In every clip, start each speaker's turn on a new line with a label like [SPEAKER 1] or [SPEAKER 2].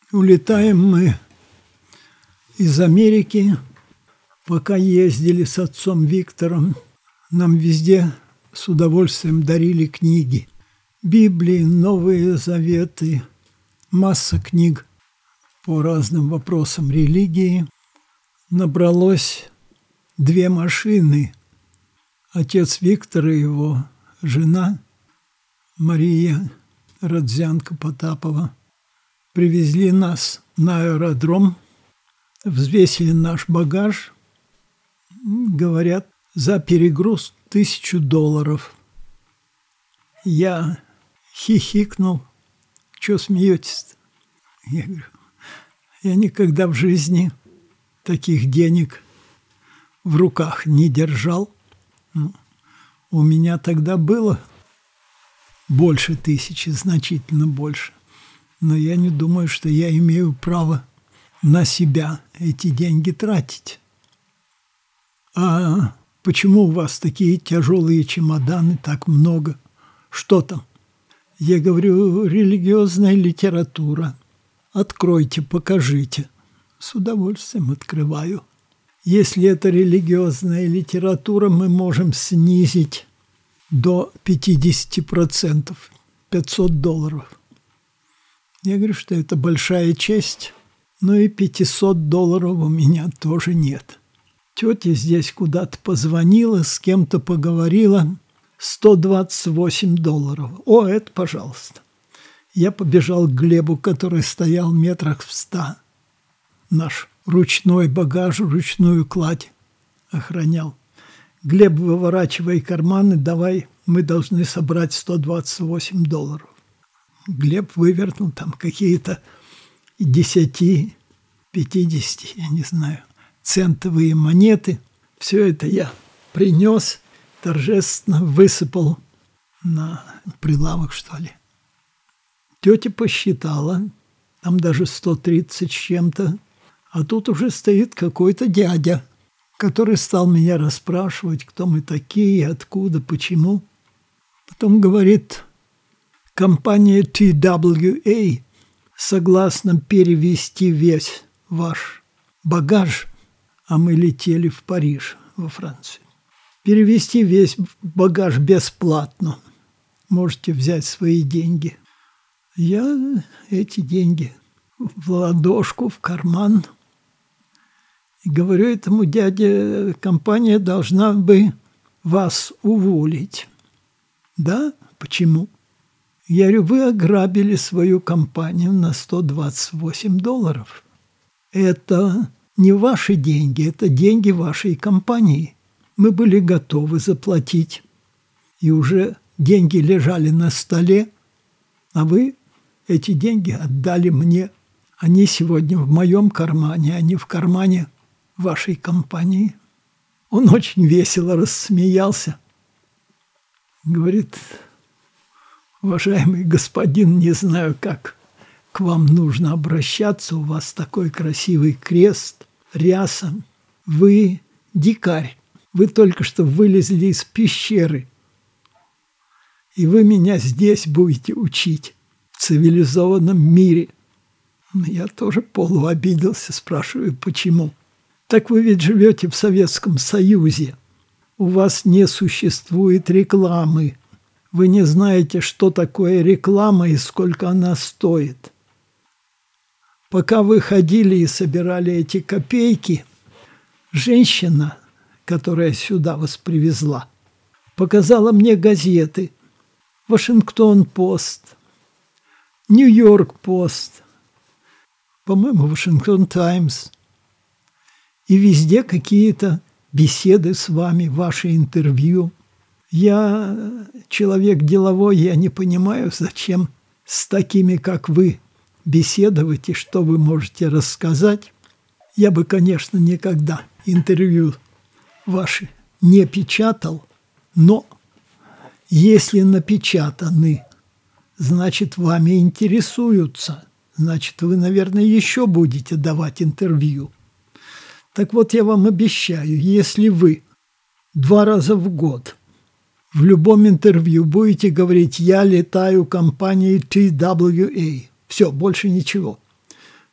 [SPEAKER 1] Улетаем мы из Америки. Пока ездили с отцом Виктором, нам везде с удовольствием дарили книги. Библии, Новые Заветы, масса книг по разным вопросам религии. Набралось 2 машины. Отец Виктора и его жена Мария Родзянко-Потапова привезли нас на аэродром, взвесили наш багаж, говорят, за перегруз $1000. Я хихикнул. Чего смеетесь-то? Я говорю, я никогда в жизни таких денег в руках не держал. У меня тогда было больше 1000, значительно больше. Но я не думаю, что я имею право на себя эти деньги тратить. А почему у вас такие тяжелые чемоданы, так много? Что там? Я говорю, религиозная литература. Откройте, покажите. С удовольствием открываю. Если это религиозная литература, мы можем снизить до 50%, $500. Я говорю, что это большая честь, но и $500 у меня тоже нет. Тетя здесь куда-то позвонила, с кем-то поговорила, $128. О, это пожалуйста. Я побежал к Глебу, который стоял метрах в 100. Наш ручной багаж, ручную кладь охранял. Глеб, выворачивай карманы, давай, мы должны собрать $128. Глеб вывернул там какие-то 10, 50, я не знаю, центовые монеты. Все это я принес, торжественно высыпал на прилавок, что ли. Тетя посчитала, там даже 130 с чем-то, а тут уже стоит какой-то дядя, который стал меня расспрашивать, кто мы такие, откуда, почему. Потом говорит, компания TWA согласна перевезти весь ваш багаж, а мы летели в Париж, во Францию. Перевезти весь багаж бесплатно. Можете взять свои деньги. Я эти деньги в ладошку, в карман. И говорю этому дяде, компания должна бы вас уволить. Да? Почему? Я говорю, вы ограбили свою компанию на $128. Это не ваши деньги, это деньги вашей компании. Мы были готовы заплатить. И уже деньги лежали на столе, а вы эти деньги отдали мне. Они сегодня в моем кармане, а не в кармане вашей компании. Он очень весело рассмеялся. Говорит, уважаемый господин, не знаю, как к вам нужно обращаться. У вас такой красивый крест, ряса. Вы дикарь. Вы только что вылезли из пещеры. И вы меня здесь будете учить в цивилизованном мире. Я тоже полуобиделся, спрашиваю, почему? Так вы ведь живете в Советском Союзе. У вас не существует рекламы. Вы не знаете, что такое реклама и сколько она стоит. Пока вы ходили и собирали эти копейки, женщина, которая сюда вас привезла, показала мне газеты. Вашингтон-Пост, Нью-Йорк-Пост, по-моему, Вашингтон-Таймс. И везде какие-то беседы с вами, ваши интервью. Я человек деловой, я не понимаю, зачем с такими, как вы, беседовать и что вы можете рассказать. Я бы, конечно, никогда интервью ваши не печатал, но если напечатаны, значит, вами интересуются, значит, вы, наверное, еще будете давать интервью. Так вот, я вам обещаю, если вы 2 раза в год в любом интервью будете говорить «я летаю компанией TWA», все, больше ничего,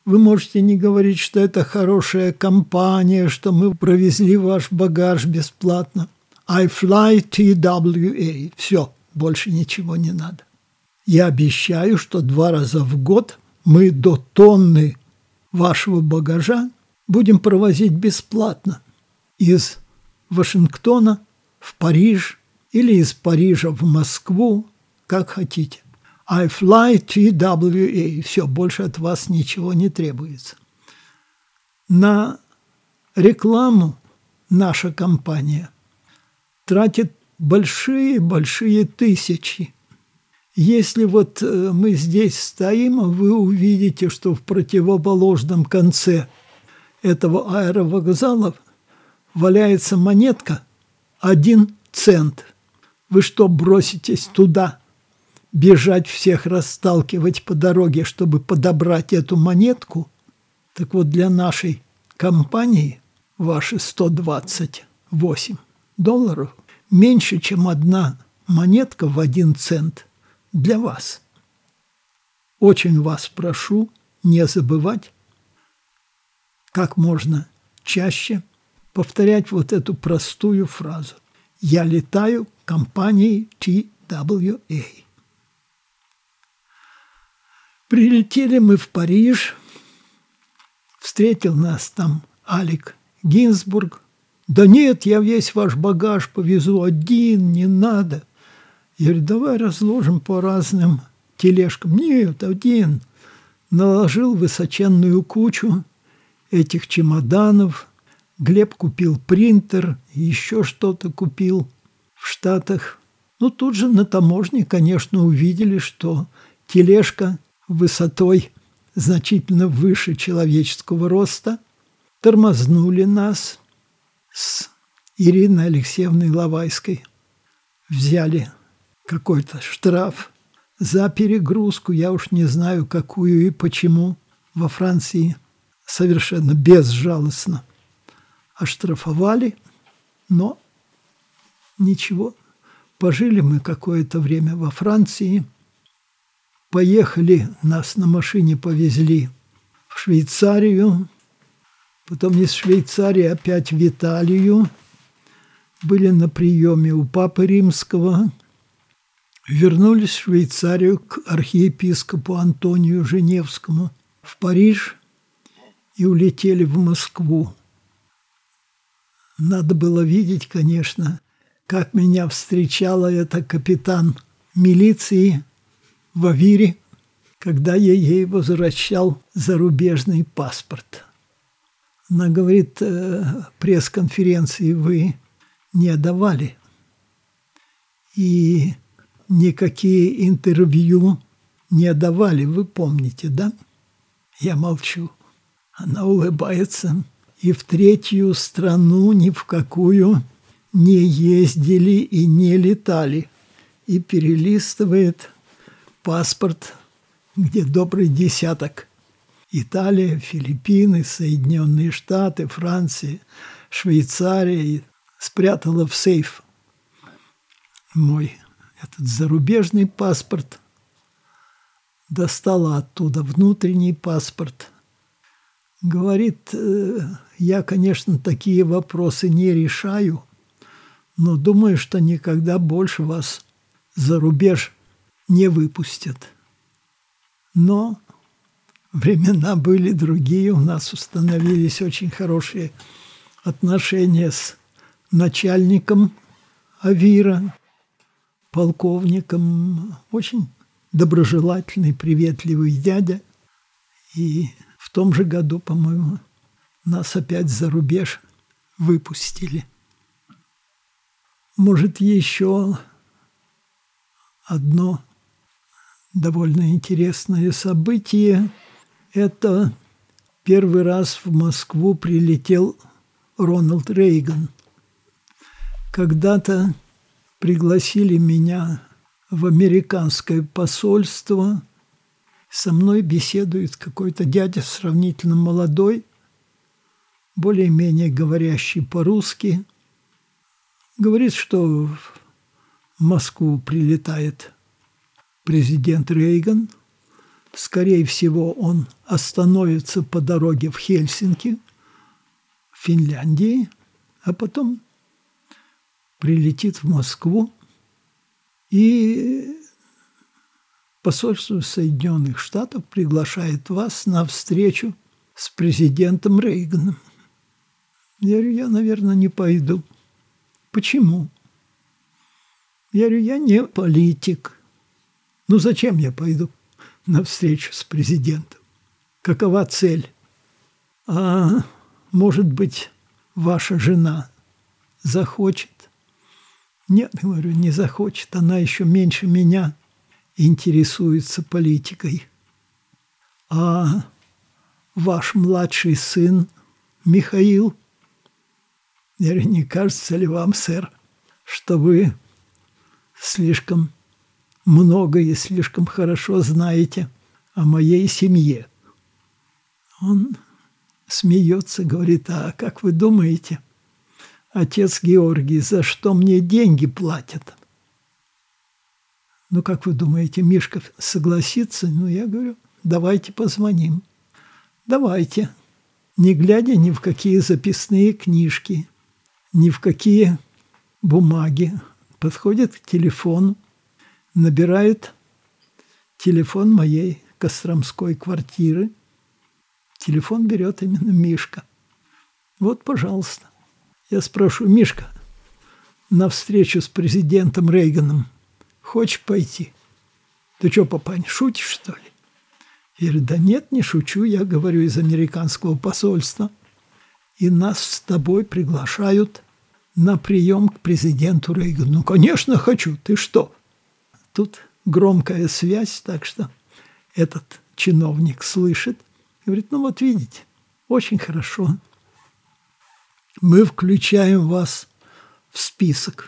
[SPEAKER 1] Вы можете не говорить, что это хорошая компания, что мы провезли ваш багаж бесплатно. I fly TWA. Все, больше ничего не надо. Я обещаю, что 2 раза в год мы до тонны вашего багажа будем провозить бесплатно из Вашингтона в Париж или из Парижа в Москву, как хотите. I fly TWA. Все, больше от вас ничего не требуется. На рекламу наша компания тратит большие тысячи. Если вот мы здесь стоим, вы увидите, что в противоположном конце этого аэровокзала валяется монетка 1 цент. Вы что, броситесь туда, бежать всех расталкивать по дороге, чтобы подобрать эту монетку? Так вот, для нашей компании ваши $128 меньше, чем 1 монетка в 1 цент для вас. Очень вас прошу не забывать как можно чаще повторять вот эту простую фразу. Я летаю компанией TWA. Прилетели мы в Париж. Встретил нас там Алек Гинзбург. Да нет, я весь ваш багаж повезу один, не надо. Я говорю, давай разложим по разным тележкам. Нет, один. Наложил высоченную кучу этих чемоданов. Глеб купил принтер, еще что-то купил в Штатах. Ну, тут же на таможне, конечно, увидели, что тележка высотой значительно выше человеческого роста. Тормознули нас с Ириной Алексеевной Лавайской. Взяли какой-то штраф за перегрузку, я уж не знаю, какую и почему. Во Франции совершенно безжалостно оштрафовали, но ничего. Пожили мы какое-то время во Франции, поехали, нас на машине повезли в Швейцарию, потом из Швейцарии опять в Италию, были на приеме у Папы Римского, вернулись в Швейцарию к архиепископу Антонию Женевскому, в Париж и улетели в Москву. Надо было видеть, конечно, как меня встречала эта капитан милиции в Авире, когда я ей возвращал зарубежный паспорт. Она говорит, пресс-конференции вы не давали, и никакие интервью не давали, вы помните, да? Я молчу. Она улыбается. И в 3-ю страну ни в какую не ездили и не летали. И перелистывает паспорт, где добрый десяток. Италия, Филиппины, Соединенные Штаты, Франция, Швейцария. И спрятала в сейф мой этот зарубежный паспорт. Достала оттуда внутренний паспорт. Говорит, я, конечно, такие вопросы не решаю, но думаю, что никогда больше вас за рубеж не выпустят. Но времена были другие, у нас установились очень хорошие отношения с начальником Авира, полковником, очень доброжелательный, приветливый дядя. И в том же году, по-моему, нас опять за рубеж выпустили. Может, еще одно довольно интересное событие. Это первый раз в Москву прилетел Рональд Рейган. Когда-то пригласили меня в американское посольство. Со мной беседует какой-то дядя сравнительно молодой, более-менее говорящий по-русски. Говорит, что в Москву прилетает президент Рейган. скорее всего, он остановится по дороге в Хельсинки, в Финляндии, а потом прилетит в Москву, и посольство Соединенных Штатов приглашает вас на встречу с президентом Рейганом. Я говорю, я, наверное, не пойду. Почему? Я говорю, я не политик. Ну, зачем я пойду на встречу с президентом? Какова цель? А может быть, ваша жена захочет? Нет, говорю, не захочет. Она еще меньше меня интересуется политикой. А ваш младший сын Михаил, я говорю, не кажется ли вам, сэр, что вы слишком много и слишком хорошо знаете о моей семье? Он смеется, говорит, а как вы думаете, отец Георгий, за что мне деньги платят? Ну, как вы думаете, Мишка согласится? Ну, я говорю, давайте позвоним. Давайте. Не глядя ни в какие записные книжки, ни в какие бумаги. Подходит к телефону, набирает телефон моей костромской квартиры. Телефон берет именно Мишка. Вот, пожалуйста. Я спрошу, Мишка, на встречу с президентом Рейганом хочешь пойти? Ты что, папань, шутишь, что ли? Я говорю, да нет, не шучу, я говорю из американского посольства. И нас с тобой приглашают на прием к президенту Рейгану. Ну, конечно, хочу, ты что? Тут громкая связь, так что этот чиновник слышит. Говорит, ну вот видите, очень хорошо. Мы включаем вас в список.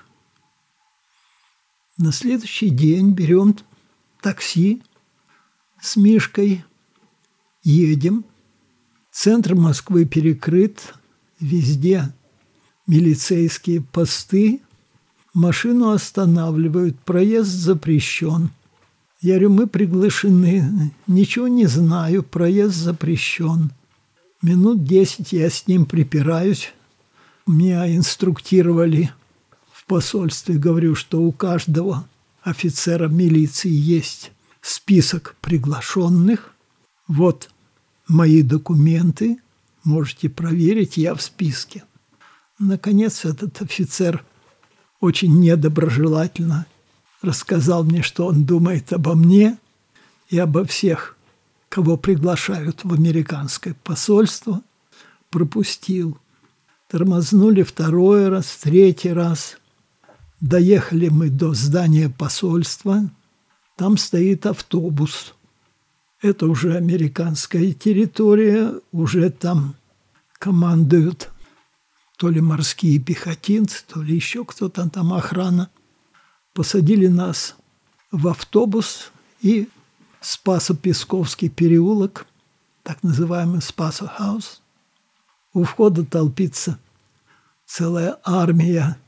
[SPEAKER 1] На следующий день берем такси с Мишкой, едем. Центр Москвы перекрыт, везде милицейские посты. Машину останавливают, проезд запрещен. Я говорю, мы приглашены, ничего не знаю, проезд запрещен. Минут 10 я с ним припираюсь. Меня инструктировали в посольстве, говорю, что у каждого офицера милиции есть список приглашенных. Вот мои документы, можете проверить, я в списке. Наконец этот офицер очень недоброжелательно рассказал мне, что он думает обо мне и обо всех, кого приглашают в американское посольство, пропустил. Тормознули второй раз, третий раз. Доехали мы до здания посольства. Там стоит автобус. Это уже американская территория, уже там командуют то ли морские пехотинцы, то ли еще кто-то там, охрана. Посадили нас в автобус и Спасо-Песковский переулок, так называемый Спасо-хаус. У входа толпится целая армия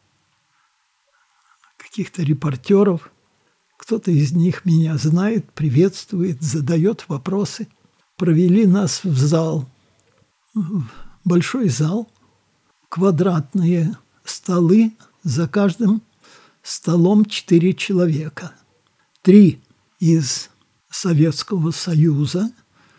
[SPEAKER 1] каких-то репортеров. Кто-то из них меня знает, приветствует, задает вопросы. Провели нас в зал. Большой зал, квадратные столы, за каждым столом 4 человека. 3 из Советского Союза,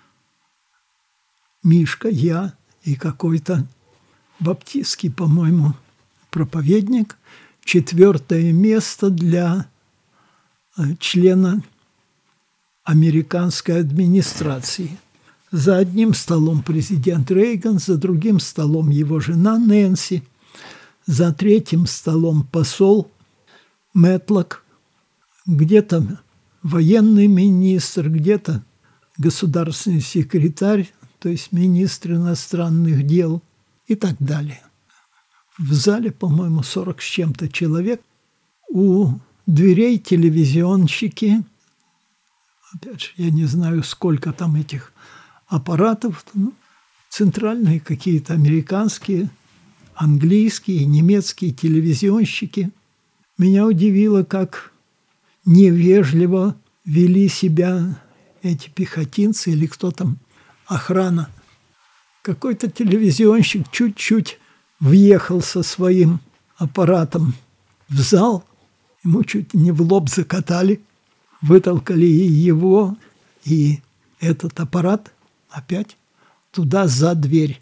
[SPEAKER 1] Мишка, я и какой-то баптистский, по-моему, проповедник. 4 место для члена американской администрации. За одним столом президент Рейган, за другим столом его жена Нэнси, за третьим столом посол Мэтлок, где-то военный министр, где-то государственный секретарь, то есть министр иностранных дел и так далее. В зале, по-моему, 40 с чем-то человек. У дверей телевизионщики. Опять же, я не знаю, сколько там этих аппаратов. Ну, центральные какие-то американские, английские, немецкие телевизионщики. Меня удивило, как невежливо вели себя эти пехотинцы или кто там, охрана. Какой-то телевизионщик чуть-чуть въехал со своим аппаратом в зал, ему чуть не в лоб закатали, вытолкали и его, и этот аппарат опять туда за дверь.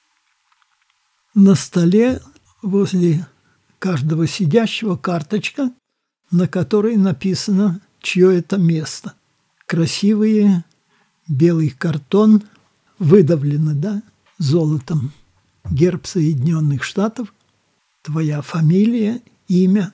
[SPEAKER 1] На столе возле каждого сидящего карточка, на которой написано, чье это место. Красивый белый картон, выдавленный, да, золотом. Герб Соединенных Штатов, твоя фамилия, имя.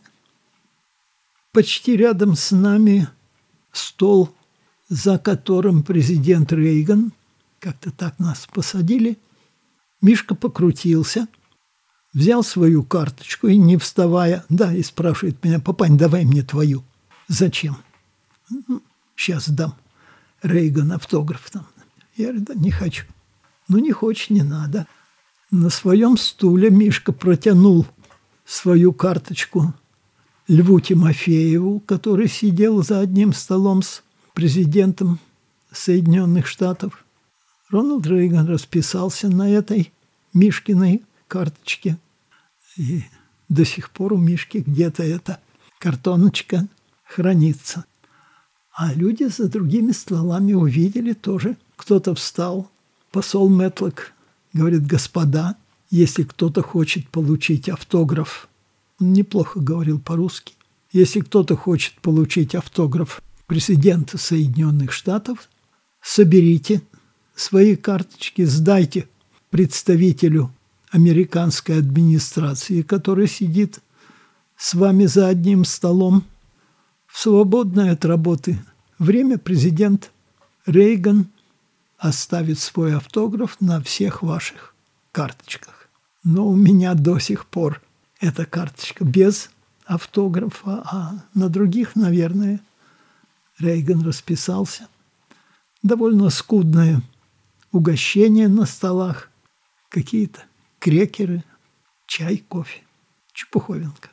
[SPEAKER 1] Почти рядом с нами стол, за которым президент Рейган, как-то так нас посадили. Мишка покрутился, взял свою карточку и, не вставая, да, и спрашивает меня: «Папань, давай мне твою». «Зачем?» «Сейчас дам Рейган автограф там». Я говорю: «Да не хочу». «Ну, не хочешь, не надо». На своем стуле Мишка протянул свою карточку Льву Тимофееву, который сидел за одним столом с президентом Соединенных Штатов. Рональд Рейган расписался на этой Мишкиной карточке. И до сих пор у Мишки где-то эта картоночка хранится. А люди за другими столами увидели тоже. Кто-то встал. Посол Мэтлок говорит: «Господа, если кто-то хочет получить автограф», он неплохо говорил по-русски, «если кто-то хочет получить автограф президента Соединенных Штатов, соберите свои карточки, сдайте представителю американской администрации, который сидит с вами за одним столом. В свободное от работы время президент Рейган оставит свой автограф на всех ваших карточках». Но у меня до сих пор эта карточка без автографа, а на других, наверное, Рейган расписался. Довольно скудное угощение на столах, какие-то крекеры, чай, кофе, чепуховенка.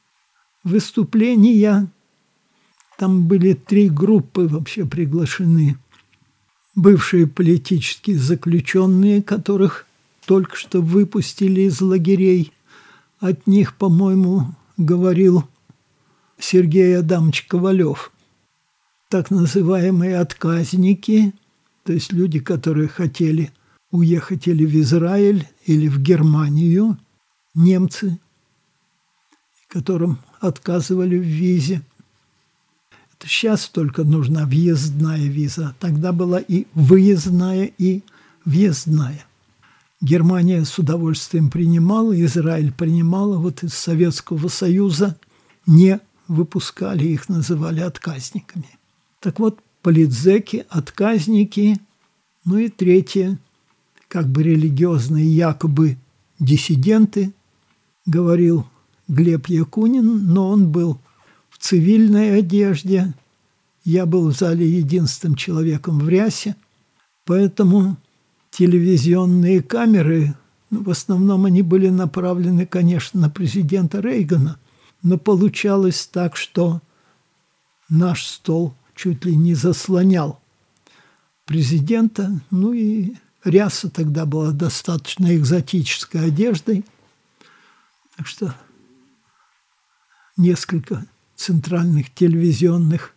[SPEAKER 1] Выступления, там были 3 группы вообще приглашены. Бывшие политические заключенные, которых только что выпустили из лагерей. От них, по-моему, говорил Сергей Адамович Ковалев. Так называемые отказники, то есть люди, которые хотели уехать или в Израиль, или в Германию, немцы, которым отказывали в визе. Это сейчас только нужна въездная виза. Тогда была и выездная, и въездная. Германия с удовольствием принимала, Израиль принимала. Вот из Советского Союза не выпускали, их называли отказниками. Так вот, политзеки, отказники, ну и третье, как бы религиозные якобы диссиденты, говорил Глеб Якунин, но он был в цивильной одежде. Я был в зале единственным человеком в рясе, поэтому телевизионные камеры, в основном они были направлены, конечно, на президента Рейгана, но получалось так, что наш стол чуть ли не заслонял президента, ну и ряса тогда была достаточно экзотической одеждой, так что несколько центральных телевизионных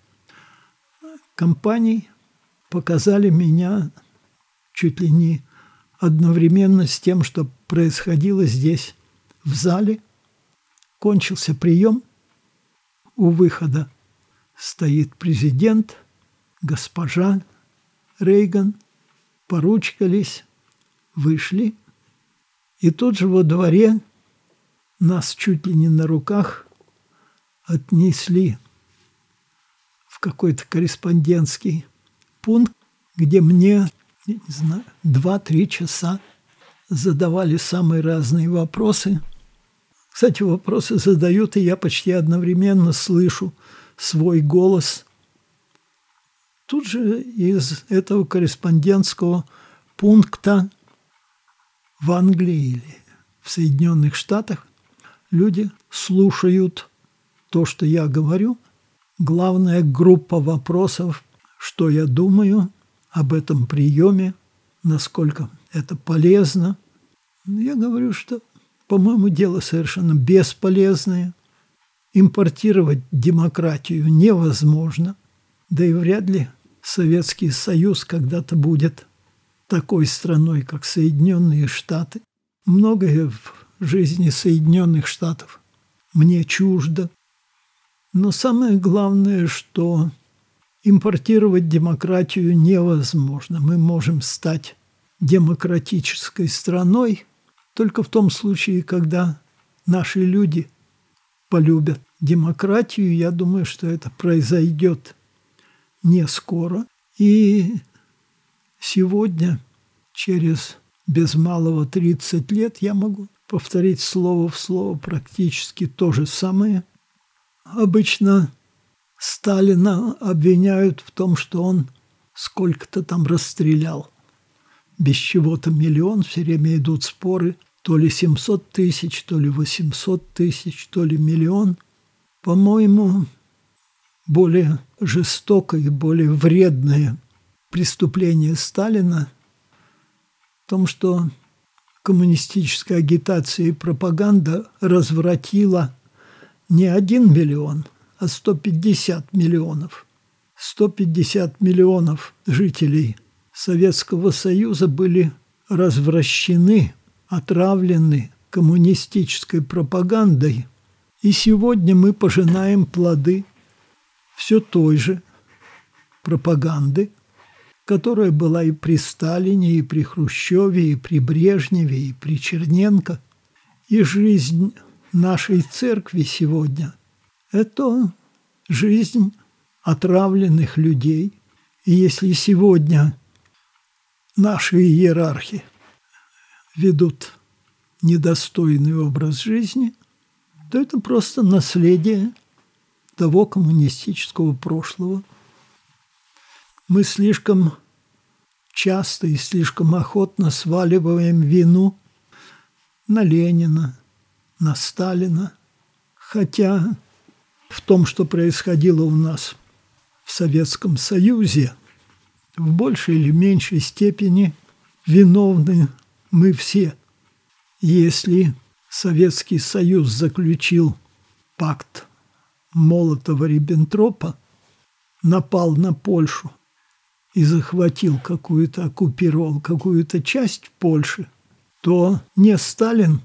[SPEAKER 1] компаний показали меня чуть ли не одновременно с тем, что происходило здесь, в зале. Кончился прием. У выхода стоит президент, госпожа Рейган. Поручкались, вышли. И тут же во дворе нас чуть ли не на руках отнесли в какой-то корреспондентский пункт, где мне, я не знаю, 2-3 часа задавали самые разные вопросы. Кстати, вопросы задают, и я почти одновременно слышу свой голос. Тут же из этого корреспондентского пункта в Англии или в Соединенных Штатах люди слушают то, что я говорю. Главная группа вопросов, что я думаю, об этом приеме, насколько это полезно. Я говорю, что, по-моему, дело совершенно бесполезное. Импортировать демократию невозможно, да и вряд ли Советский Союз когда-то будет такой страной, как Соединенные Штаты. Многое в жизни Соединенных Штатов мне чуждо. Но самое главное, что импортировать демократию невозможно. Мы можем стать демократической страной только в том случае, когда наши люди полюбят демократию. Я думаю, что это произойдет не скоро. И сегодня, через без малого 30 лет, я могу повторить слово в слово практически то же самое. Обычно Сталина обвиняют в том, что он сколько-то там расстрелял. Без чего-то миллион, все время идут споры, то ли 700 тысяч, то ли 800 тысяч, то ли миллион. По-моему, более жестокое и более вредное преступление Сталина в том, что коммунистическая агитация и пропаганда развратила не 1 миллион, а 150 миллионов. 150 миллионов жителей Советского Союза были развращены, отравлены коммунистической пропагандой. И сегодня мы пожинаем плоды все той же пропаганды, которая была и при Сталине, и при Хрущеве, и при Брежневе, и при Черненко. И жизнь нашей церкви сегодня – это жизнь отравленных людей. И если сегодня наши иерархи ведут недостойный образ жизни, то это просто наследие того коммунистического прошлого. Мы слишком часто и слишком охотно сваливаем вину на Ленина, на Сталина, хотя в том, что происходило у нас в Советском Союзе, в большей или меньшей степени виновны мы все. Если Советский Союз заключил пакт Молотова-Риббентропа, напал на Польшу и захватил оккупировал какую-то часть Польши, то не Сталин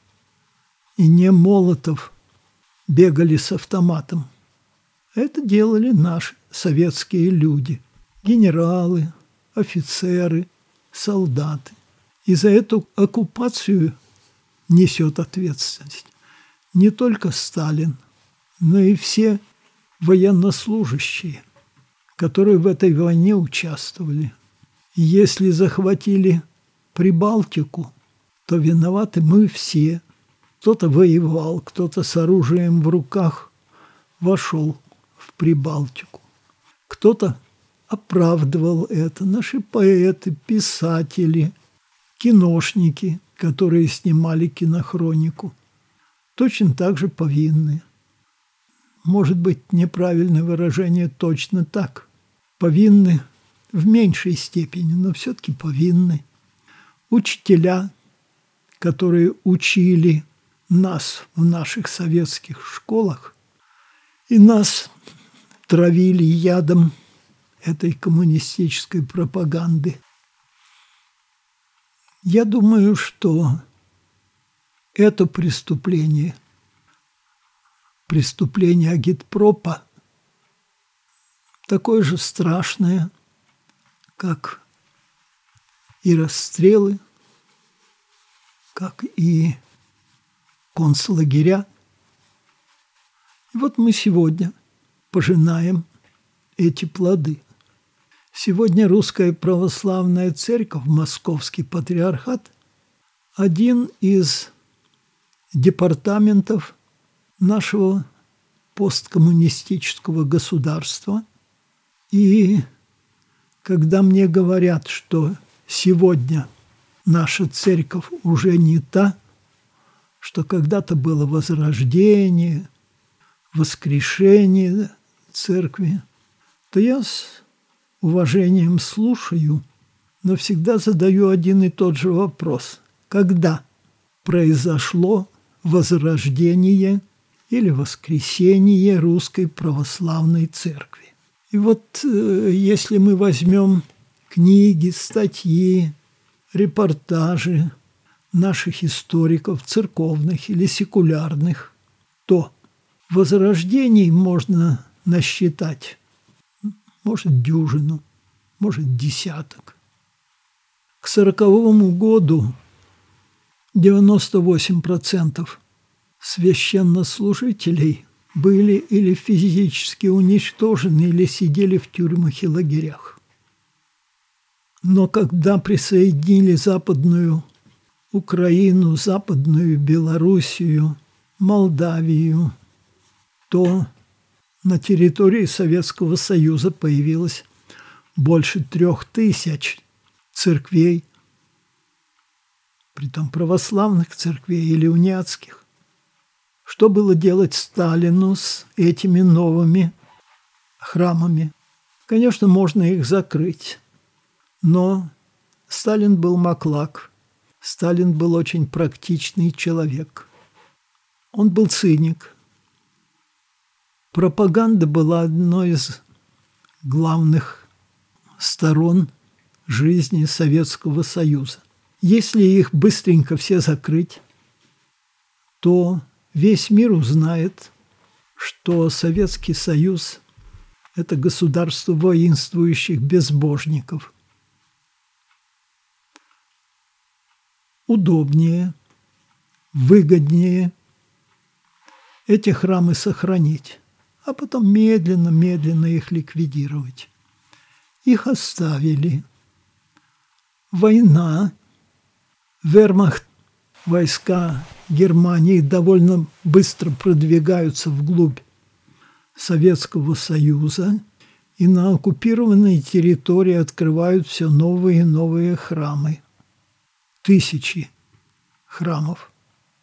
[SPEAKER 1] и не Молотов бегали с автоматом. Это делали наши советские люди, генералы, офицеры, солдаты. И за эту оккупацию несет ответственность не только Сталин, но и все военнослужащие, которые в этой войне участвовали. И если захватили Прибалтику, то виноваты мы все. Кто-то воевал, кто-то с оружием в руках вошел в Прибалтику. Кто-то оправдывал это. Наши поэты, писатели, киношники, которые снимали кинохронику, точно так же повинны. Может быть, неправильное выражение точно так. Повинны в меньшей степени, но все-таки повинны. Учителя, которые учили нас в наших советских школах и нас травили ядом этой коммунистической пропаганды. Я думаю, что это преступление агитпропа, такое же страшное, как и расстрелы, как и концлагеря. И вот мы сегодня пожинаем эти плоды. Сегодня Русская Православная Церковь, Московский Патриархат, один из департаментов нашего посткоммунистического государства. И когда мне говорят, что сегодня наша церковь уже не та, что когда-то было возрождение, воскрешение церкви, то я уважением слушаю, но всегда задаю один и тот же вопрос. Когда произошло возрождение или воскресение Русской Православной Церкви? И вот если мы возьмем книги, статьи, репортажи наших историков, церковных или секулярных, то возрождений можно насчитать, может, дюжину, может, десяток. К 1940 году 98% священнослужителей были или физически уничтожены, или сидели в тюрьмах и лагерях. Но когда присоединили Западную Украину, Западную Белоруссию, Молдавию, то на территории Советского Союза появилось больше 3000 церквей, притом православных церквей или униатских. Что было делать Сталину с этими новыми храмами? Конечно, можно их закрыть, но Сталин был маклак, Сталин был очень практичный человек. Он был циник. Пропаганда была одной из главных сторон жизни Советского Союза. Если их быстренько все закрыть, то весь мир узнает, что Советский Союз – это государство воинствующих безбожников. Удобнее, выгоднее эти храмы сохранить, а потом медленно их ликвидировать. Их оставили. Война, вермахт, войска Германии довольно быстро продвигаются вглубь Советского Союза, и на оккупированной территории открывают все новые и новые храмы. Тысячи храмов.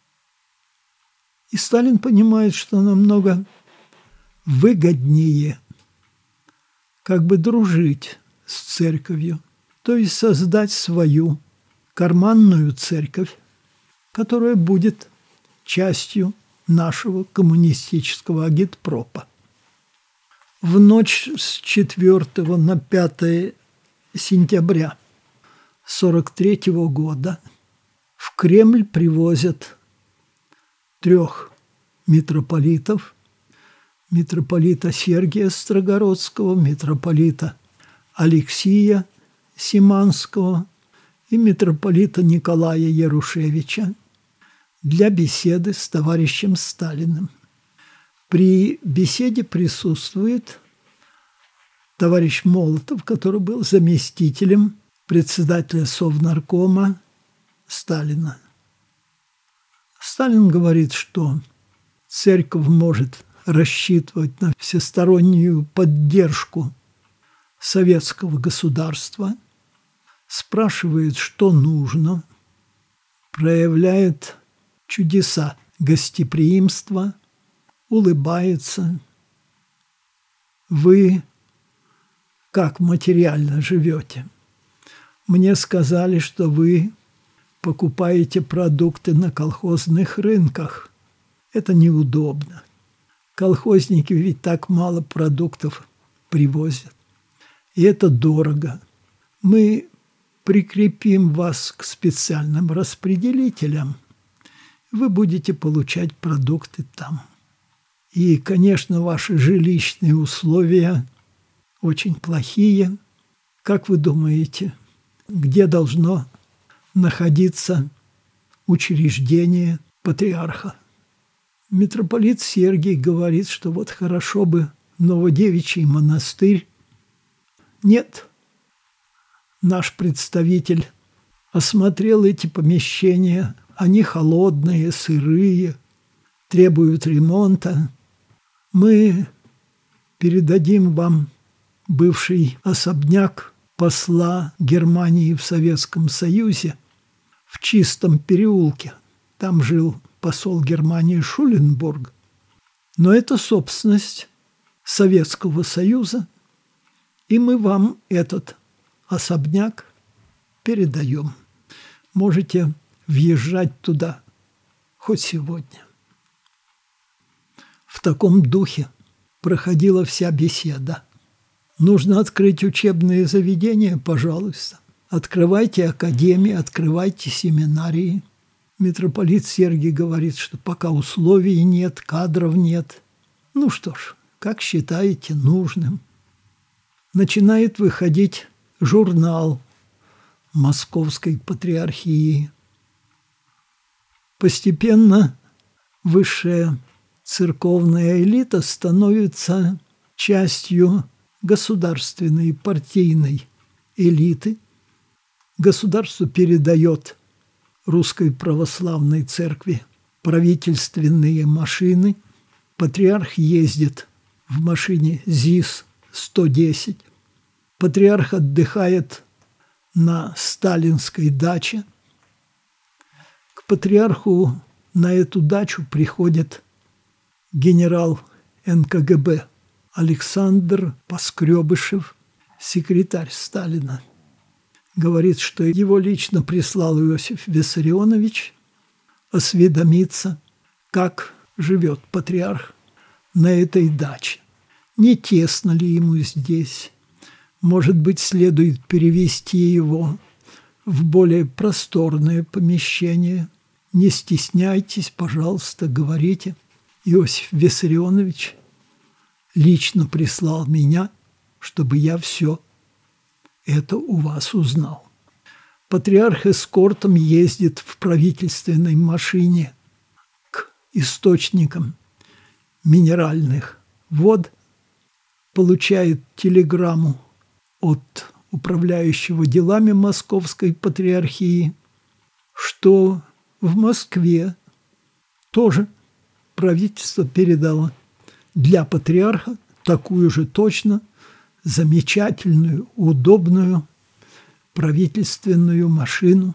[SPEAKER 1] И Сталин понимает, что намного выгоднее как бы дружить с церковью, то есть создать свою карманную церковь, которая будет частью нашего коммунистического агитпропа. В ночь с 4 на 5 сентября 1943 года в Кремль привозят 3 митрополитов: митрополита Сергия Строгородского, митрополита Алексия Симанского и митрополита Николая Ярушевича для беседы с товарищем Сталиным. При беседе присутствует товарищ Молотов, который был заместителем председателя Совнаркома Сталина. Сталин говорит, что церковь может рассчитывать на всестороннюю поддержку советского государства, спрашивает, что нужно, проявляет чудеса гостеприимства, улыбается. Вы как материально живете? Мне сказали, что вы покупаете продукты на колхозных рынках. Это неудобно. Колхозники ведь так мало продуктов привозят. И это дорого. Мы прикрепим вас к специальным распределителям. Вы будете получать продукты там. И, конечно, ваши жилищные условия очень плохие. Как вы думаете, где должно находиться учреждение патриарха? Митрополит Сергий говорит, что вот хорошо бы Новодевичий монастырь. Нет. Наш представитель осмотрел эти помещения. Они холодные, сырые, требуют ремонта. Мы передадим вам бывший особняк посла Германии в Советском Союзе в Чистом переулке. Там жил посол Германии Шуленбург. Но это собственность Советского Союза, И мы вам этот особняк передаем. Можете въезжать туда хоть сегодня. В таком духе проходила вся беседа. Нужно открыть учебные заведения, пожалуйста. Открывайте академии, открывайте семинарии. Митрополит Сергий говорит, что пока условий нет, кадров нет. Ну что ж, как считаете нужным. Начинает выходить журнал Московской Патриархии. Постепенно высшая церковная элита становится частью государственной партийной элиты. Государство передает Русской Православной Церкви правительственные машины. Патриарх ездит в машине ЗИС-110. Патриарх отдыхает на сталинской даче. К патриарху на эту дачу приходит генерал НКГБ Александр Поскребышев, секретарь Сталина. Говорит, что его лично прислал Иосиф Виссарионович осведомиться, как живет патриарх на этой даче. Не тесно ли ему здесь? Может быть, следует перевести его в более просторное помещение. Не стесняйтесь, пожалуйста, говорите. Иосиф Виссарионович лично прислал меня, чтобы я все это у вас узнал. Патриарх эскортом ездит в правительственной машине к источникам минеральных вод, получает телеграмму от управляющего делами Московской Патриархии, что в Москве тоже правительство передало для патриарха такую же точно замечательную, удобную правительственную машину.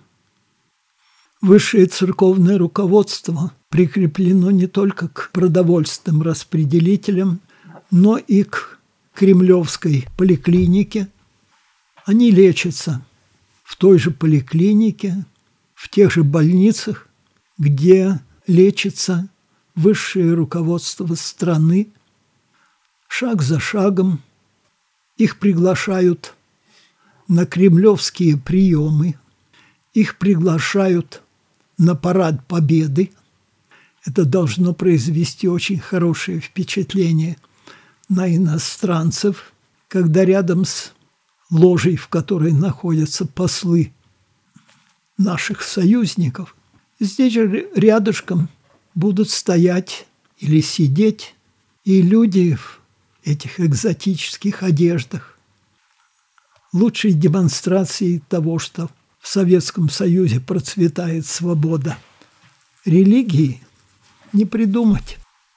[SPEAKER 1] Высшее церковное руководство прикреплено не только к продовольственным распределителям, но и к Кремлевской поликлинике. Они лечатся в той же поликлинике, в тех же больницах, где лечится высшее руководство страны. Шаг за шагом их приглашают на кремлевские приемы, их приглашают на парад Победы. Это должно произвести очень хорошее впечатление на иностранцев, когда рядом с ложей, в которой находятся послы наших союзников, здесь же рядышком будут стоять или сидеть и люди в этих экзотических одеждах. Лучшей демонстрацией того, что в Советском Союзе процветает свобода религии, не придумать.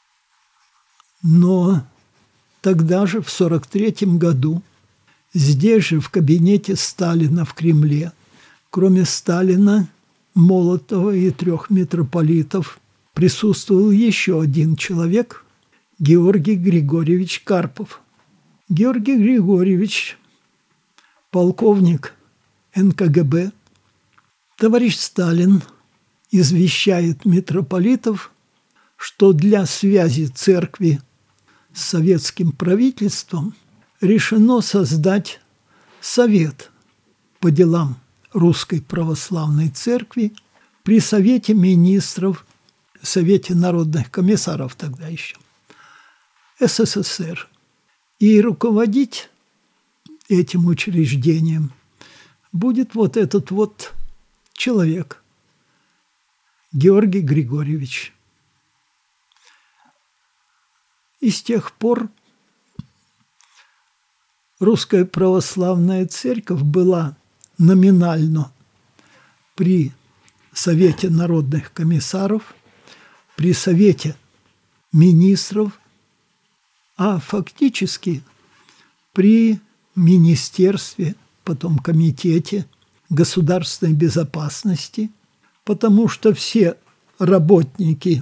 [SPEAKER 1] Но тогда же, в 1943 году, здесь же, в кабинете Сталина в Кремле, кроме Сталина, Молотова и 3 митрополитов, присутствовал еще один человек – Георгий Григорьевич Карпов. Георгий Григорьевич – полковник НКГБ. Товарищ Сталин извещает митрополитов, что для связи церкви с советским правительством решено создать совет по делам Русской Православной Церкви при Совете Министров, Совете народных комиссаров тогда еще, СССР. И руководить этим учреждением будет вот этот вот человек, Георгий Григорьевич. И с тех пор Русская Православная Церковь была номинально при Совете народных комиссаров, при Совете министров, а фактически при Министерстве, потом Комитете государственной безопасности, потому что все работники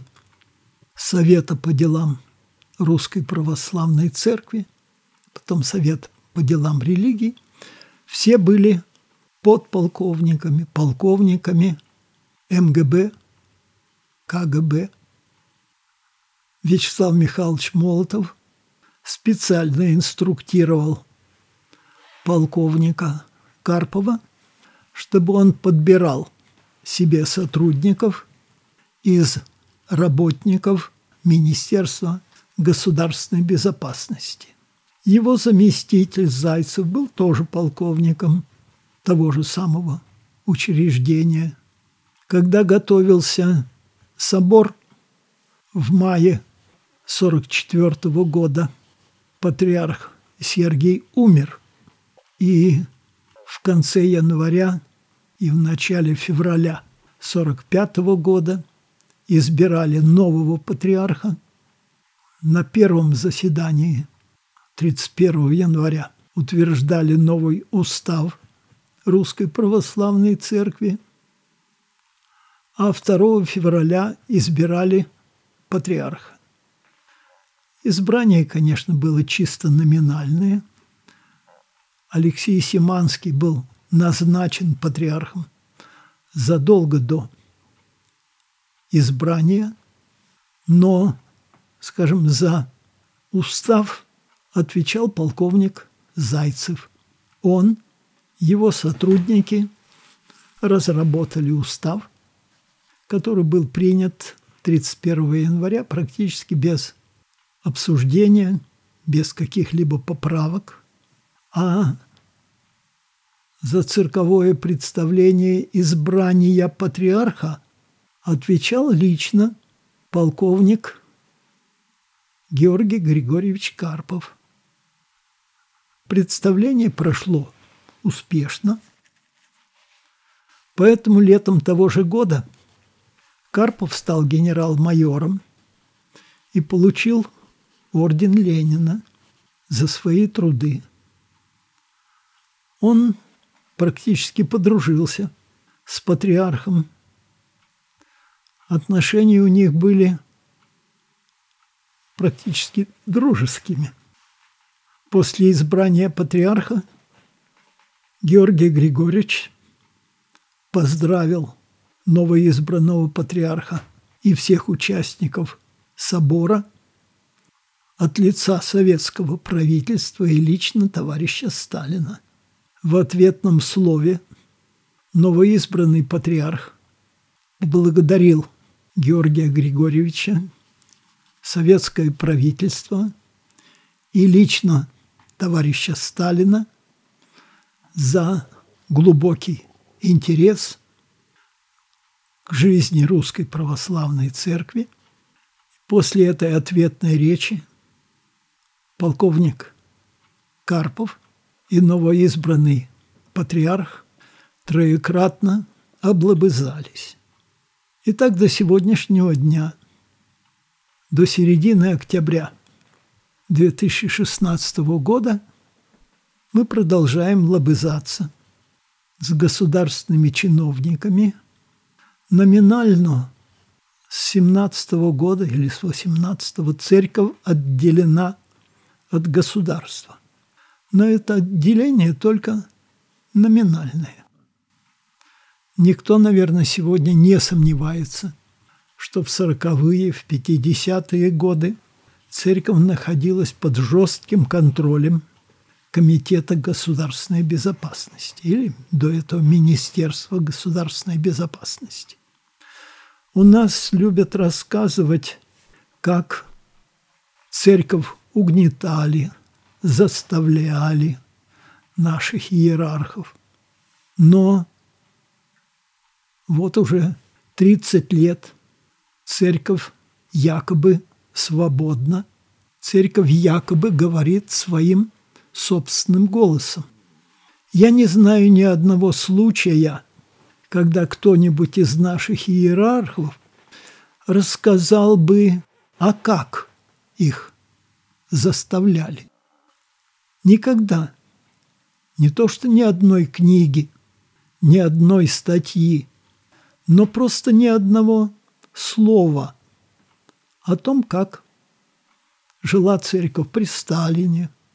[SPEAKER 1] Совета по делам Русской Православной Церкви, потом Совет по делам религии, все были подполковниками, полковниками МГБ, КГБ. Вячеслав Михайлович Молотов специально инструктировал полковника Карпова, чтобы он подбирал себе сотрудников из работников Министерства государственной безопасности. Его заместитель Зайцев был тоже полковником того же самого учреждения. Когда готовился собор в мае 1944 года, патриарх Сергий умер, и в конце января и в начале февраля 1945 года избирали нового патриарха. На первом заседании 31 января утверждали новый устав Русской Православной Церкви, а 2 февраля избирали патриарха. Избрание, конечно, было чисто номинальное. Алексей Симанский был назначен патриархом задолго до избрания, но, скажем, за устав отвечал полковник Зайцев. Он, его сотрудники разработали устав, который был принят 31 января практически без обсуждения, без каких-либо поправок, а за цирковое представление избрания патриарха отвечал лично полковник Георгий Григорьевич Карпов. Представление прошло успешно, поэтому летом того же года Карпов стал генерал-майором и получил орден Ленина за свои труды. Он практически подружился с патриархом. Отношения у них были практически дружескими. После избрания патриарха Георгий Григорьевич поздравил новоизбранного патриарха и всех участников собора от лица советского правительства и лично товарища Сталина. В ответном слове новоизбранный патриарх благодарил Георгия Григорьевича, советское правительство и лично товарища Сталина за глубокий интерес к жизни Русской Православной Церкви. После этой ответной речи полковник Карпов и новоизбранный патриарх троекратно облобызались. И так до сегодняшнего дня, до середины октября 2016 года, мы продолжаем лобызаться с государственными чиновниками. Номинально с 17 года или с 18-го церковь отделена от государства. Но это отделение только номинальное. Никто, наверное, сегодня не сомневается, что в 40-е, в 50-е годы церковь находилась под жестким контролем Комитета государственной безопасности или до этого Министерства государственной безопасности. У нас любят рассказывать, как церковь угнетали, заставляли наших иерархов. Но вот уже 30 лет церковь якобы свободна, церковь якобы говорит своим собственным голосом. Я не знаю ни одного случая, когда кто-нибудь из наших иерархов рассказал бы, а как их заставляли. Никогда. Не то что ни одной книги, ни одной статьи, но просто ни одного слова о том, как жила церковь при Сталине,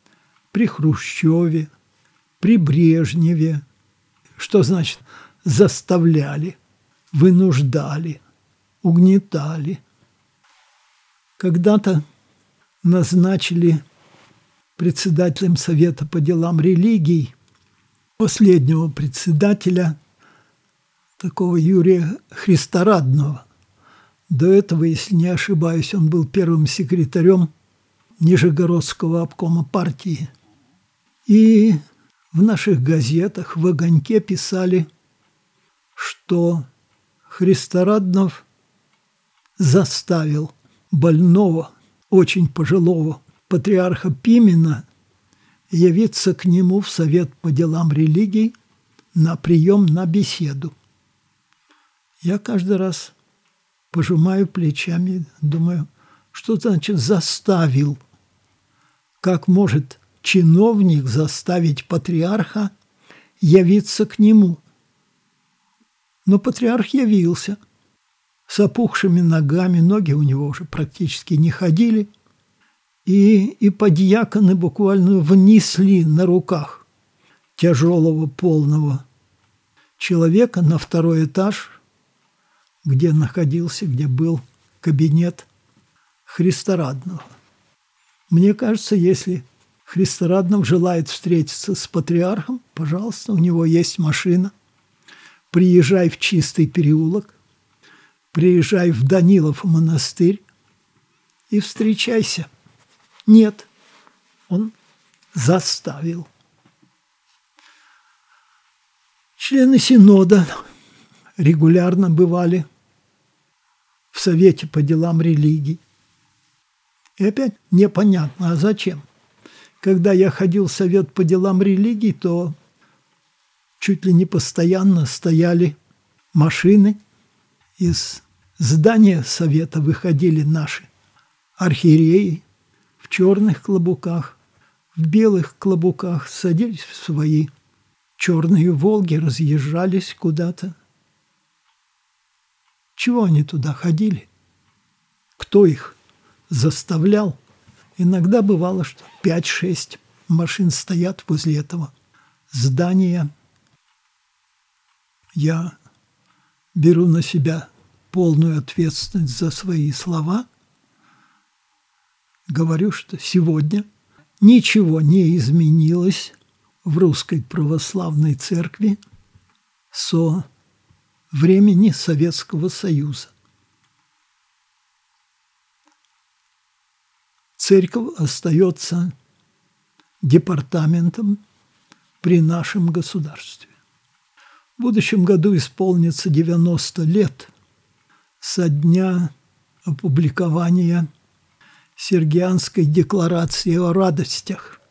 [SPEAKER 1] при Хрущеве, при Брежневе. Что значит заставляли, вынуждали, угнетали. Когда-то назначили председателем Совета по делам религий последнего председателя, такого Юрия Христорадного. До этого, если не ошибаюсь, он был первым секретарем Нижегородского обкома партии. И в наших газетах в «Огоньке» писали, что Христораднов заставил больного, очень пожилого патриарха Пимена явиться к нему в Совет по делам религий на прием, на беседу. Я каждый раз пожимаю плечами, думаю, что значит «заставил»? Как может чиновник заставить патриарха явиться к нему? Но патриарх явился с опухшими ногами, ноги у него уже практически не ходили, и подьяконы буквально внесли на руках тяжелого полного человека на второй этаж, где находился, где был кабинет Христорадного. Мне кажется, если Христораднов желает встретиться с патриархом, пожалуйста, у него есть машина. Приезжай в Чистый переулок, приезжай в Данилов монастырь и встречайся. Нет, он заставил. Члены Синода регулярно бывали в Совете по делам религий. И опять непонятно, а зачем? Когда я ходил в Совет по делам религий, то чуть ли не постоянно стояли машины. Из здания Совета выходили наши архиереи в черных клобуках, в белых клобуках, садились в свои черные «Волги», разъезжались куда-то. Чего они туда ходили? Кто их заставлял? Иногда бывало, что 5-6 машин стоят возле этого здания. Я беру на себя полную ответственность за свои слова. Говорю, что сегодня ничего не изменилось в Русской Православной Церкви со времени Советского Союза. Церковь остается департаментом при нашем государстве. В будущем году исполнится 90 лет со дня опубликования Сергианской декларации о радостях.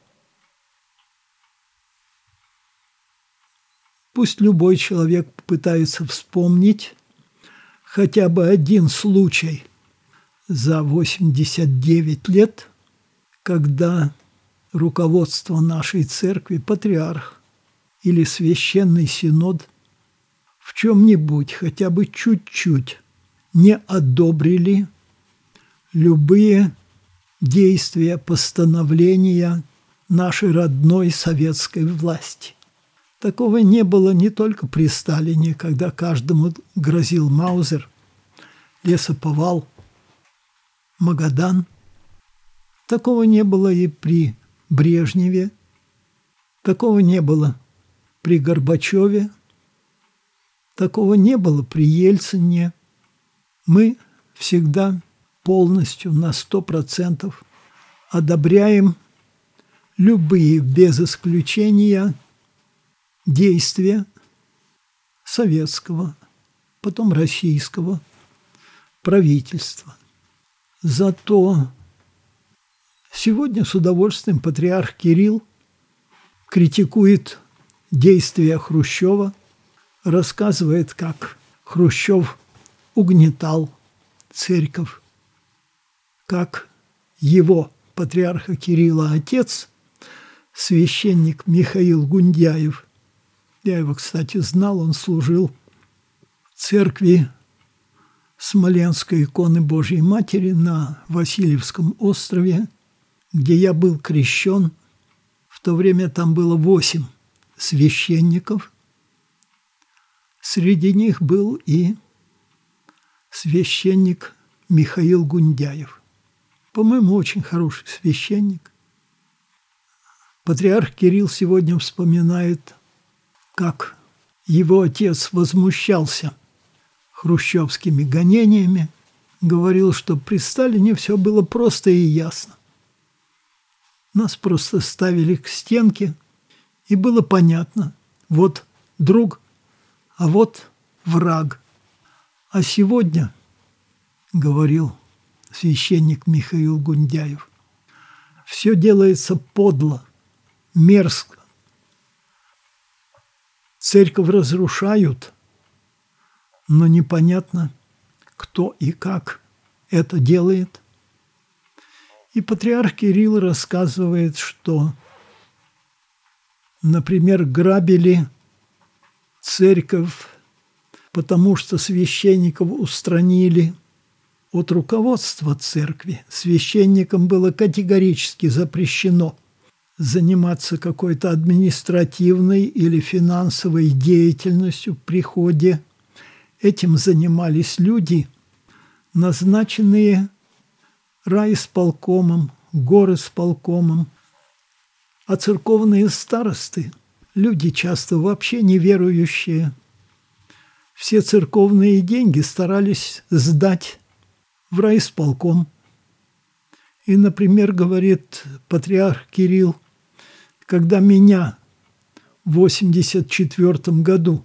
[SPEAKER 1] Пусть любой человек попытается вспомнить хотя бы один случай за 89 лет, когда руководство нашей церкви, патриарх или священный синод в чем-нибудь, хотя бы чуть-чуть, не одобрили любые действия, постановления нашей родной советской власти. Такого не было не только при Сталине, когда каждому грозил Маузер, лесоповал, Магадан. Такого не было и при Брежневе, такого не было при Горбачеве, такого не было при Ельцине. Мы всегда полностью на 100% одобряем любые, без исключения, действия советского, потом российского правительства. Зато сегодня с удовольствием патриарх Кирилл критикует действия Хрущева, рассказывает, как Хрущев угнетал церковь, как его, патриарха Кирилла, отец, священник Михаил Гундяев, я его, кстати, знал, он служил в церкви Смоленской иконы Божьей Матери на Васильевском острове, где я был крещен В то время там было 8 священников. Среди них был и священник Михаил Гундяев. По-моему, очень хороший священник. Патриарх Кирилл сегодня вспоминает, как его отец возмущался хрущевскими гонениями, говорил, что при Сталине все было просто и ясно. Нас просто ставили к стенке, и было понятно, вот друг, а вот враг. А сегодня, говорил священник Михаил Гундяев, все делается подло, мерзко. Церковь разрушают, но непонятно, кто и как это делает. И патриарх Кирилл рассказывает, что, например, грабили церковь, потому что священников устранили от руководства церкви. Священникам было категорически запрещено заниматься какой-то административной или финансовой деятельностью в приходе. Этим занимались люди, назначенные райисполкомом, горисполкомом, а церковные старосты – люди часто вообще неверующие. Все церковные деньги старались сдать в райисполком. И, например, говорит патриарх Кирилл, когда меня в 1984 году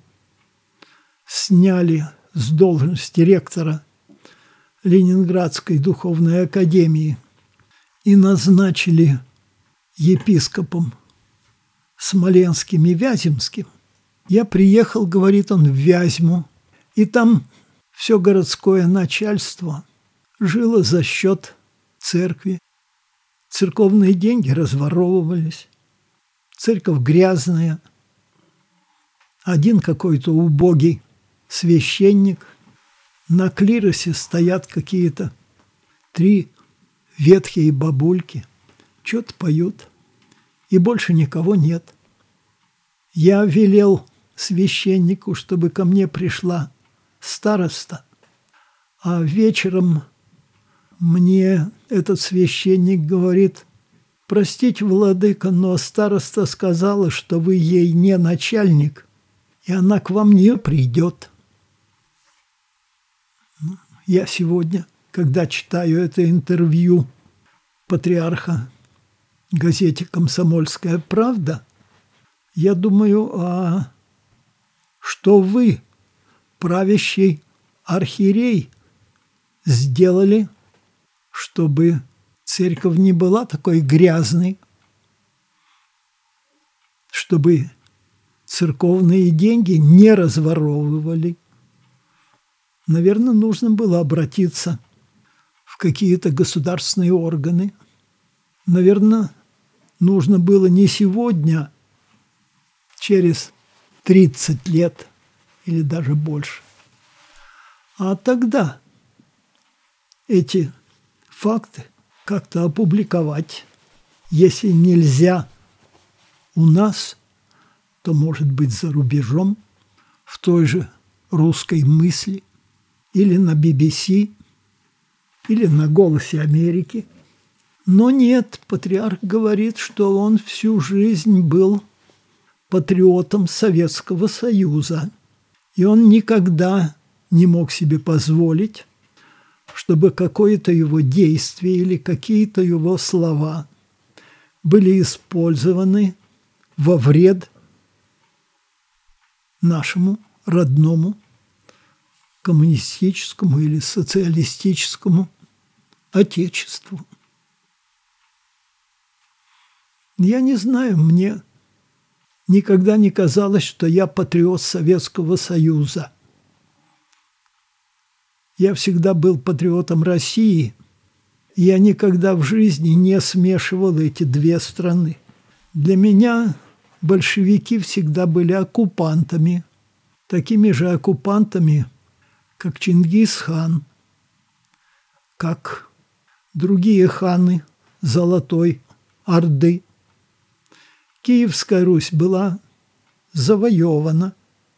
[SPEAKER 1] сняли с должности ректора Ленинградской духовной академии и назначили епископом Смоленским и Вяземским, я приехал, говорит он, в Вязьму, и там все городское начальство жило за счет церкви. Церковные деньги разворовывались, церковь грязная. Один какой-то убогий священник, на клиросе стоят какие-то 3 ветхие бабульки, что-то поют, и больше никого нет. Я велел священнику, чтобы ко мне пришла староста, а вечером мне этот священник говорит: «Простите, владыка, но староста сказала, что вы ей не начальник, и она к вам не придет». Я сегодня, когда читаю это интервью патриарха в газете «Комсомольская правда», я думаю, а что вы, правящий архиерей, сделали, чтобы церковь не была такой грязной, чтобы церковные деньги не разворовывали? Наверное, нужно было обратиться в какие-то государственные органы. Наверное, нужно было не сегодня, через 30 лет или даже больше, а тогда эти факты как-то опубликовать. Если нельзя у нас, то, может быть, за рубежом, в той же «Русской мысли» или на BBC, или на «Голосе Америки». Но нет, патриарх говорит, что он всю жизнь был патриотом Советского Союза, и он никогда не мог себе позволить, чтобы какое-то его действие или какие-то его слова были использованы во вред нашему родному коммунистическому или социалистическому отечеству. Я не знаю, мне никогда не казалось, что я патриот Советского Союза. Я всегда был патриотом России, и я никогда в жизни не смешивал эти 2 страны. Для меня большевики всегда были оккупантами, такими же оккупантами, как Чингис-хан, как другие ханы Золотой Орды. Киевская Русь была завоевана,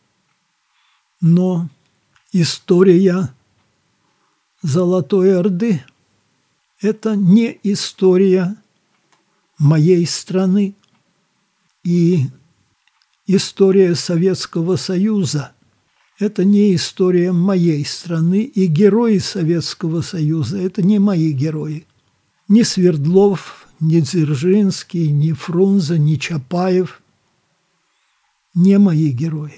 [SPEAKER 1] но история Золотой Орды – это не история моей страны, и история Советского Союза – это не история моей страны, и герои Советского Союза – это не мои герои. Ни Свердлов, ни Дзержинский, ни Фрунзе, ни Чапаев – не мои герои.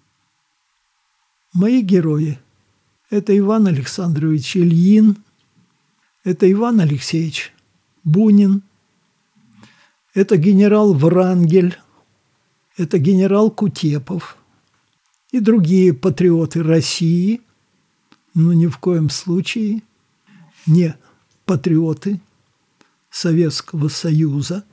[SPEAKER 1] Мои герои – это Иван Александрович Ильин, это Иван Алексеевич Бунин, это генерал Врангель, это генерал Кутепов и другие патриоты России, но ни в коем случае не патриоты Советского Союза.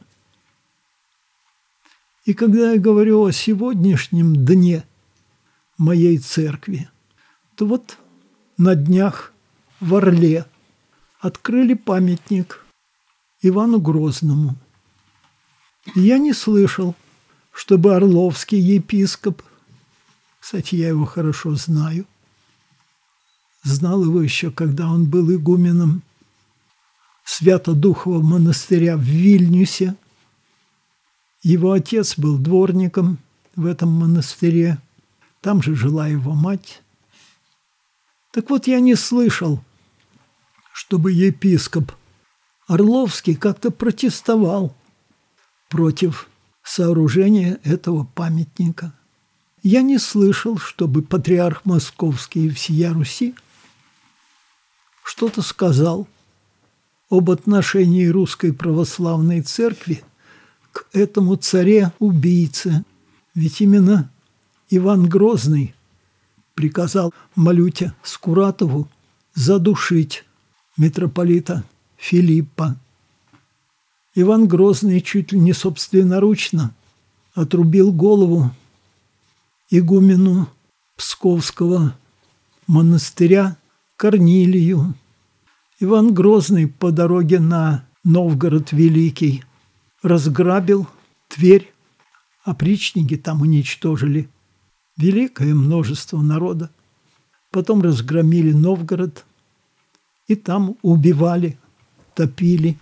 [SPEAKER 1] И когда я говорю о сегодняшнем дне моей церкви, то вот на днях в Орле открыли памятник Ивану Грозному. И я не слышал, чтобы орловский епископ, кстати, я его хорошо знаю, знал его еще, когда он был игуменом Свято-Духового монастыря в Вильнюсе. Его отец был дворником в этом монастыре, там же жила его мать. Так вот, я не слышал, чтобы епископ Орловский как-то протестовал против сооружения этого памятника. Я не слышал, чтобы патриарх Московский и всея Руси что-то сказал об отношении Русской Православной Церкви к этому царе-убийце. Ведь именно Иван Грозный приказал Малюте Скуратову задушить митрополита Филиппа. Иван Грозный чуть ли не собственноручно отрубил голову игумену Псковского монастыря Корнилию. Иван Грозный по дороге на Новгород Великий разграбил Тверь, опричники там уничтожили великое множество народа. Потом разгромили Новгород и там убивали, топили.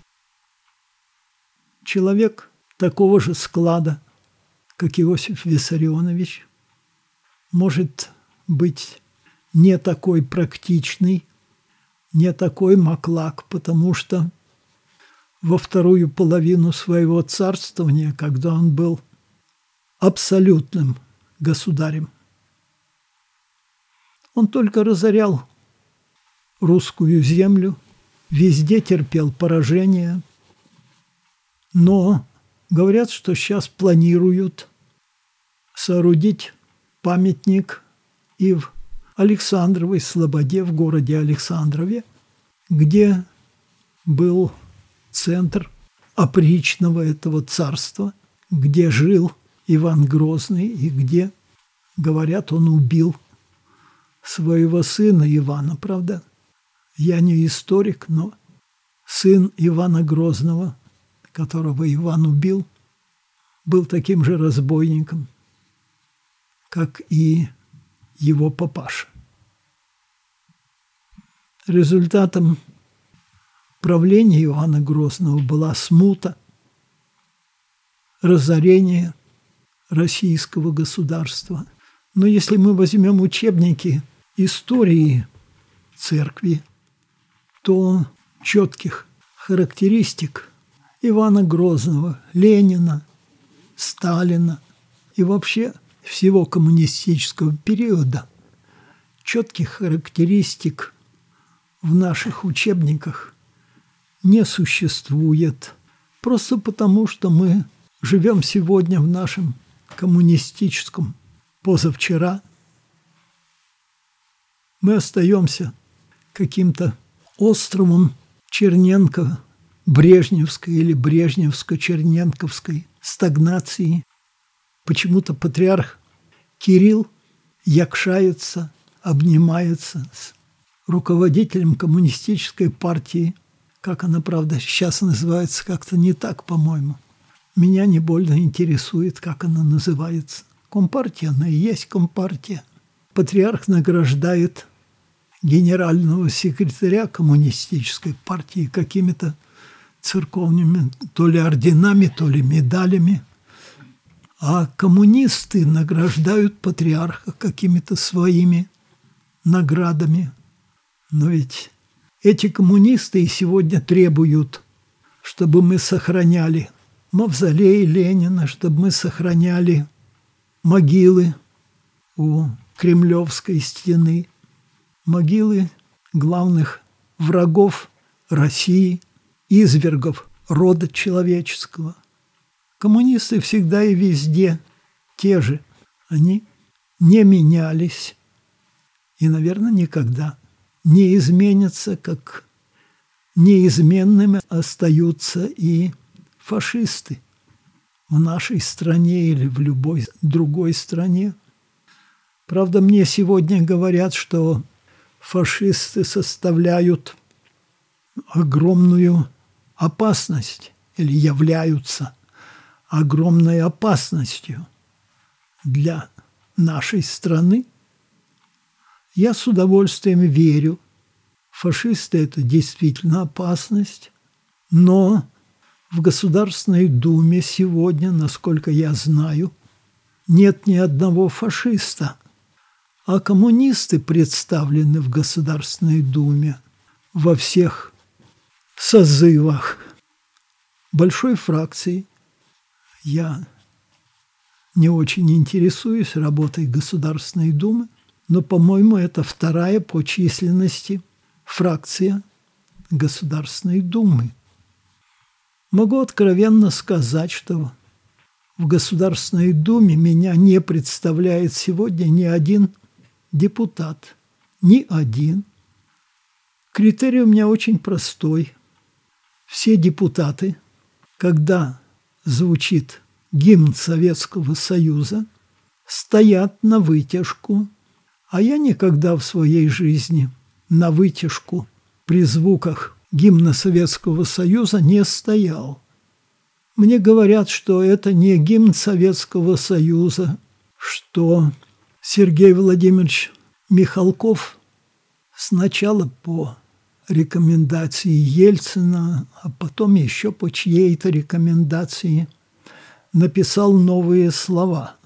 [SPEAKER 1] Человек такого же склада, как Иосиф Виссарионович, может быть не такой практичный, не такой маклак, потому что во вторую половину своего царствования, когда он был абсолютным государем, он только разорял русскую землю, везде терпел поражение. Но говорят, что сейчас планируют соорудить памятник и в Александровой Слободе, в городе Александрове, где был центр опричного этого царства, где жил Иван Грозный и где, говорят, он убил своего сына Ивана, правда? Я не историк, но сын Ивана Грозного, которого Иван убил, был таким же разбойником, как и его папаша. Результатом правления Ивана Грозного была смута, разорение российского государства. Но если мы возьмем учебники истории церкви, то четких характеристик Ивана Грозного, Ленина, Сталина и вообще всего коммунистического периода четких характеристик в наших учебниках не существует. Просто потому, что мы живем сегодня в нашем коммунистическом позавчера. Мы остаемся каким-то островом Черненко-Брежневской или Брежневско-Черненковской стагнации. Почему-то патриарх Кирилл якшается, обнимается с руководителем коммунистической партии, как она, правда, сейчас называется, как-то не так, по-моему. Меня не больно интересует, как она называется. Компартия, она и есть Компартия. Патриарх награждает генерального секретаря коммунистической партии какими-то церковными то ли орденами, то ли медалями. А коммунисты награждают патриарха какими-то своими наградами. Но ведь эти коммунисты и сегодня требуют, чтобы мы сохраняли мавзолей Ленина, чтобы мы сохраняли могилы у Кремлевской стены, могилы главных врагов России, извергов рода человеческого. Коммунисты всегда и везде те же. Они не менялись и, наверное, никогда не изменятся, как неизменными остаются и фашисты в нашей стране или в любой другой стране. Правда, мне сегодня говорят, что фашисты составляют огромную опасность или являются огромной опасностью для нашей страны. Я с удовольствием верю. Фашисты – это действительно опасность, но в Государственной Думе сегодня, насколько я знаю, нет ни одного фашиста, а коммунисты представлены в Государственной Думе во всех созывах большой фракции. Я не очень интересуюсь работой Государственной Думы, но, по-моему, это вторая по численности фракция Государственной Думы. Могу откровенно сказать, что в Государственной Думе меня не представляет сегодня ни один депутат. Ни один. Критерий у меня очень простой. Все депутаты, когда звучит гимн Советского Союза, стоят на вытяжку, а я никогда в своей жизни на вытяжку при звуках гимна Советского Союза не стоял. Мне говорят, что это не гимн Советского Союза, что Сергей Владимирович Михалков сначала по рекомендации Ельцина, а потом еще по чьей-то рекомендации написал новые слова.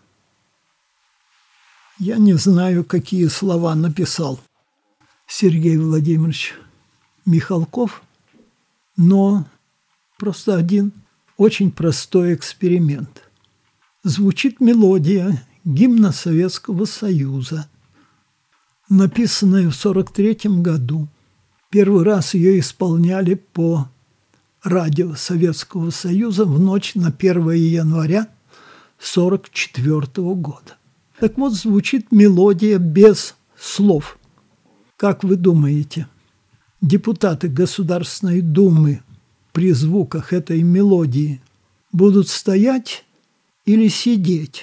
[SPEAKER 1] Я не знаю, какие слова написал Сергей Владимирович Михалков, но просто один очень простой эксперимент. Звучит мелодия гимна Советского Союза, написанная в 1943 году. Первый раз ее исполняли по радио Советского Союза в ночь на 1 января 1944 года. Так вот, звучит мелодия без слов. Как вы думаете, депутаты Государственной Думы при звуках этой мелодии будут стоять или сидеть?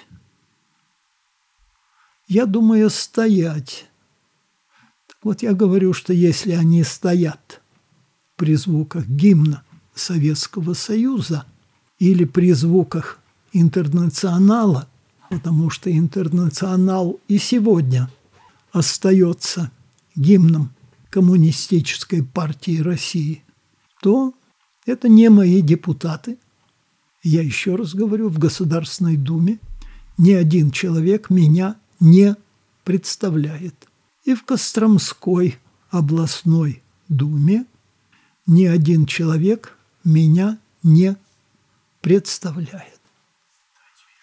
[SPEAKER 1] Я думаю, стоять. Так вот, я говорю, что если они стоят при звуках гимна Советского Союза или при звуках Интернационала, потому что Интернационал и сегодня остается гимном Коммунистической партии России, то это не мои депутаты. Я еще раз говорю, в Государственной Думе ни один человек меня не представляет. И в Костромской областной думе ни один человек меня не представляет.